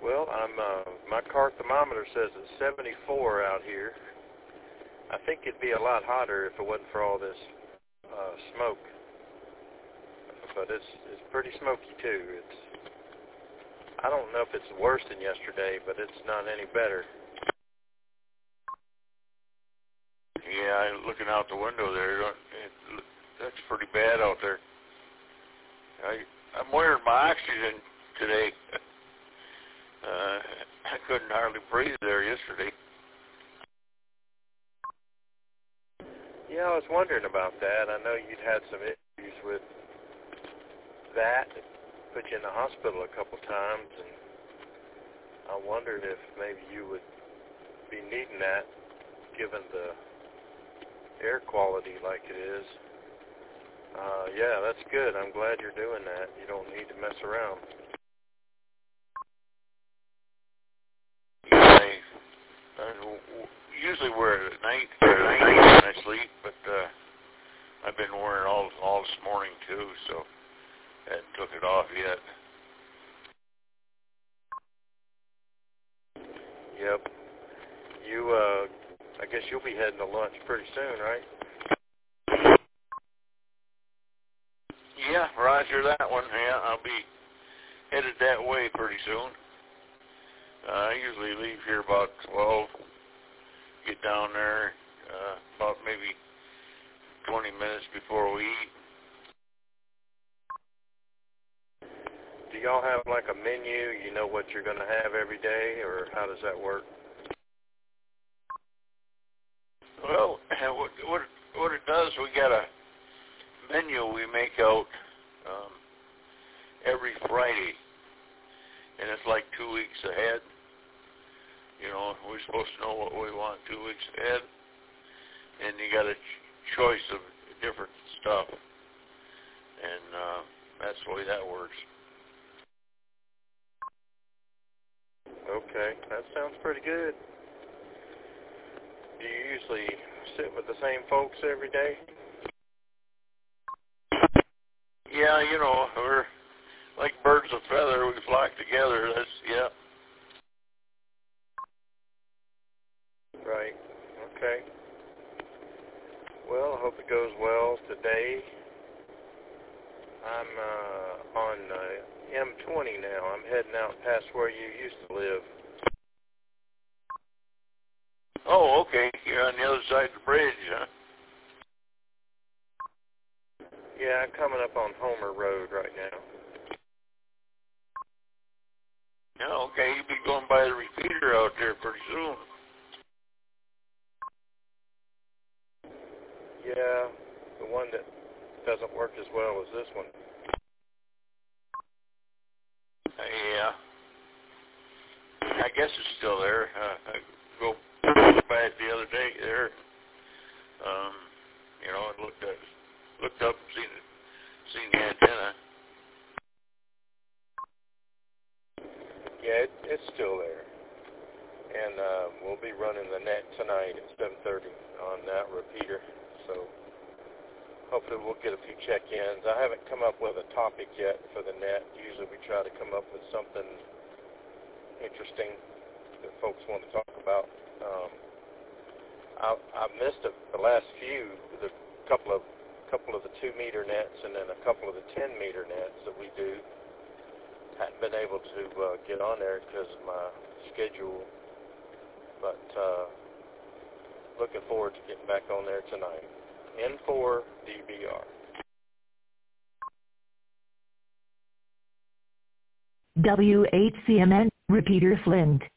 Well, my car thermometer says it's 74 out here. I think it'd be a lot hotter if it wasn't for all this smoke. But it's pretty smoky too. I don't know if it's worse than yesterday, but it's not any better. Yeah, looking out the window there, that's pretty bad out there. I'm wearing my oxygen today. I couldn't hardly breathe there yesterday. Yeah, I was wondering about that. I know you'd had some issues with that. It put you in the hospital a couple times, and I wondered if maybe you would be needing that, given the air quality like it is. Yeah, that's good. I'm glad you're doing that. You don't need to mess around. Yeah, I usually wear it at night when I sleep, but I've been wearing all this morning too, so I hadn't took it off yet. Yep. I guess you'll be heading to lunch pretty soon, right? Yeah, roger that one. Yeah, I'll be headed that way pretty soon. I usually leave here about 12, get down there about maybe 20 minutes before we eat. Do y'all have like a menu? You know what you're going to have every day, or how does that work? Well, what it does, we got a menu we make out every Friday, and it's like 2 weeks ahead. You know, we're supposed to know what we want 2 weeks ahead, and you got a choice of different stuff, and that's the way that works. Okay, that sounds pretty good. Do you usually sit with the same folks every day? Yeah, you know, we're like birds of feather. We flock together. Yeah. Right. Okay. Well, I hope it goes well today. I'm on M20 now. I'm heading out past where you used to live. Oh, okay. You're on the other side of the bridge, huh? Yeah, I'm coming up on Homer Road right now. Yeah, okay. You'll be going by the repeater out there pretty soon. Yeah, the one that doesn't work as well as this one. Yeah. I guess it's still there. I go by it the other day there. You know, and looked up and seen the antenna. Yeah, it's still there. And we'll be running the net tonight at 7:30 on that repeater. So hopefully we'll get a few check-ins. I haven't come up with a topic yet for the net. Usually we try to come up with something interesting that folks want to talk about. I've missed the last few, the couple of the 2-meter nets and then a couple of the 10-meter nets that we do. Hadn't been able to get on there because of my schedule, but looking forward to getting back on there tonight. N4 DBR. W8CMN, repeater Flint.